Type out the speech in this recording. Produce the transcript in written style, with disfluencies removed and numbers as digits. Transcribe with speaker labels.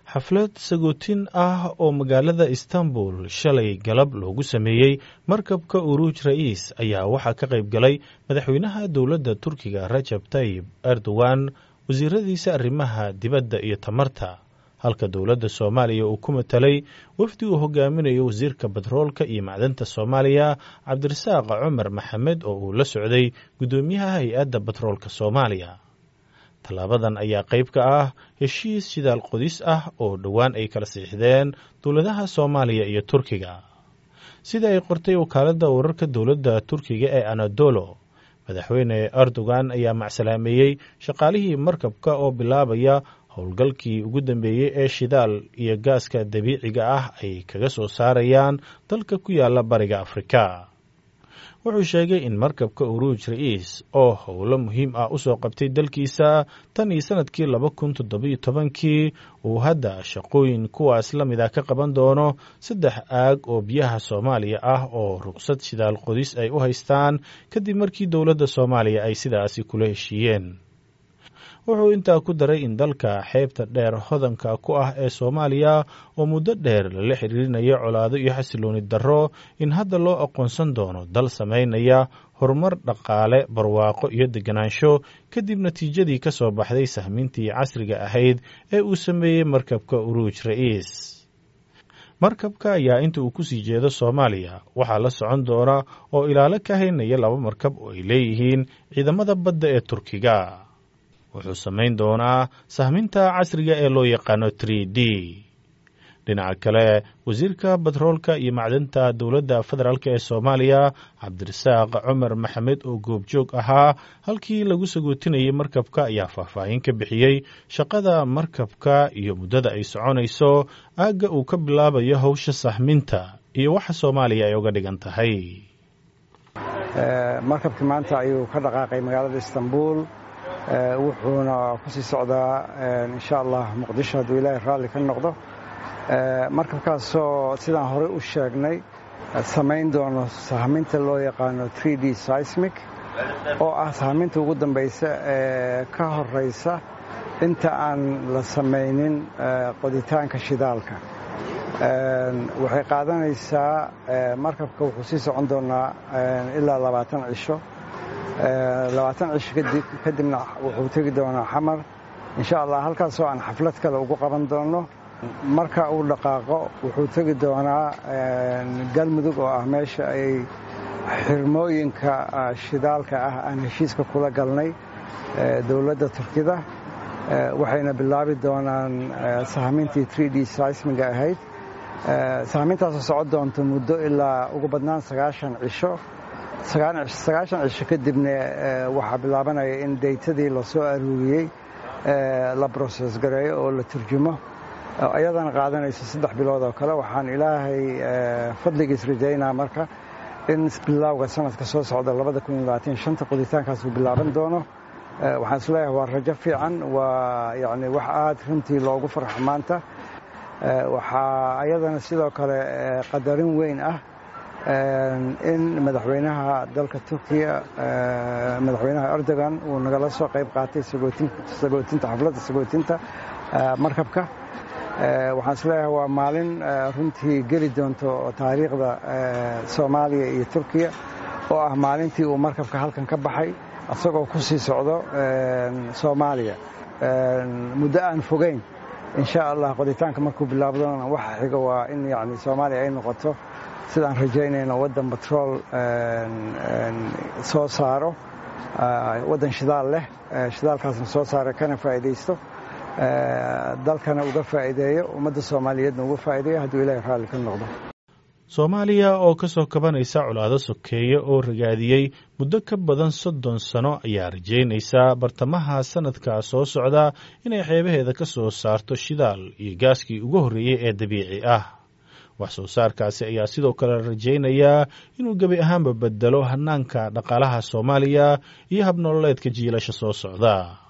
Speaker 1: xaflad sagootin ah oo magaalada Istanbul shalay galab loogu sameeyey markabka Uruj Rais ayaa waxaa ka qayb galay madaxweynaha dowladda Turkiga Rajab Tayyip Erdogan, wasiiradiisa arrimaha dibadda iyo tamarta, halka dowladda Soomaaliya uu ku matalay wafdi uu hogaaminayo wasiirka batroolka iyo macdanta Soomaaliya Cabdirasaaq Cumar Maxamed oo uu la socday gudoomiyaha hay'adda batroolka Soomaaliya. Talaabadan ayaa qayb ka ah heshiis shidaal qodis ah oo dhowaan ay kala siixdeen dowladaha Soomaaliya iyo Turkiga. Sida ay qortay wakaaladda wararka dowladda Turkiga ee Anadolu, madaxweyne Erdogan ayaa macsalaameeyey shaqaalihii markabka oo bilaabaya howlgalkii ugu dambeeyey ee shidaal iyo gaaska dabiiciga ah ay kaga soo saarayaan dalka ku yaala bariga Afrika. Wuxuu sheegay in markabka Uruj Rais oo howlo muhiim ah u soo qabtay dalkiisa tan iyo sanadkii 2017 uu hadda shaqooyin kuwaas la mid ah ka qaban doono 3 aag oo biyaha Soomaaliya ah oo ruqsad shidaal qodis ay u haystaan kadib markii dowladda Soomaaliya ay sidaasi kula heshiiyeen. Wuxuu intaa ku daray in dalka xeebta dheer hodanka ku ah ee Soomaaliya oo muddo dheer la xiriirinayo colaado iyo xasilooni darro in hadda loo aqoonsan doono dal sameynaya horumar dhaqaale, barwaaqo iyo deganaansho kadib natiijadii ka soo baxday sahmintii casriga ahayd ee uu sameeyey markabka Uruj Rais. Markabka ayaa inta uu ku sii jeedo Soomaaliya waxaa la socon doona oo ilaalo ka haynaya 2 markab oo ay leeyihiin ciidamada badda ee Turkiga. Wuxuu samayn doonaa sahminta casriga ee loo yaqaano 3D. Dhinaca kale, wasiirka batroolka iyo macdanta dowladda federaalka ee Soomaaliya Cabdirasaaq Cumar Maxamed oo goobjoog ahaa halkii lagu sagootinayay markabka ayaa faahfaahin ka bixiyey shaqada markabka iyo muddada ay soconayso, aagga uu ka bilaabayo hawsha sahminta iyo waxa Soomaaliya ay uga dhigan tahay.
Speaker 2: Markabka maanta ayuu ka dhaqaaqay magaalada Istanbul, wuxuuna ku sii socdaa insha Allah Muqdisho hadduu Ilaahay raalli ka noqdo. Markabkaasoo sidaan hore u sheegnay samayn doono sahminta loo yaqaano 3D seismic oo ah sahminta ugu dambaysa ee ka horeysa inta aan la samaynin qoditaanka shidaalka. Waxay qaadanaysaa markabka wuxuu sii socon doonaa ilaa 20 cisho. 20 cisho kadibna wuxuu tegi doonaa Xamar insha Allah, halkaasoo aan xaflad kale ugu qaban doono. Marka uu dhaqaaqo wuxuu tegi doonaa Galmudug oo ah meesha ay xirmooyinka shidaalka ah aan heshiiska kula galnay dowladda Turkida. Waxayna bilaabi doonaan sahmintii 3D seismiga ahayd. Sahmintaasoo socon doonta muddo ilaa ugu badnaan 90 cisho. 90 cisho kadibna waxaa bilaabanaya in daytadii la soo aruuriyey la process gareeyo oo la turjumo, ayadana qaadanayso 3 bilood oo kale. Waxaan Ilaahay fadligiis rajaynaa marka in bilowga sanadka soo socda 2025 qoditaankaas uu bilaaban doono. Waxaan isleeyahay waa rajo fiican, waa yani wax aad runtii loogu farxo maanta. Waxaa ayadana sidoo kale qadarin weyn ah in madaxweynaha dalka Turkiga madaxweynaha Erdogan uu nagala soo qayb qaatay xafladda sagootinta markabka. Waxaan isleeyahay waa maalin runtii geli doonto taariikhda Soomaaliya iyo Turkiga oo ah maalintii uu markabka halkan ka baxay asagoo ku sii socdo Soomaaliya muddo aan fogeyn. insha Allah qoditaanka markuu bilaabdona waxa xiga waa in yani Soomaaliya ay noqoto sidaan rajaynayno waddan batrool soo saaro, waddan shidaal leh, shidaalkaasna soo saara kana faa'iidaysto, dalkana uga faa'iideeyo, ummadda Soomaaliyeedna uga faa'iideeyo hadduu Ilaahay raalli ka noqdo.
Speaker 1: Soomaaliya oo ka soo kabanaysa colaado sokeeye oo ragaadiyey muddo ka badan 30 sano ayaa rajaynaysa bartamaha sanadka soo socda inay xeebaheeda ka soo saarto shidaal iyo gaaskii ugu horreeyay ee dabiici ah. wax soo saarkaasi ayaa sidoo kale rajaynayaa inuu gebi ahaanba bedelo hanaanka dhaqaalaha Soomaaliya iyo hab nololeedka jiilasha soo socda.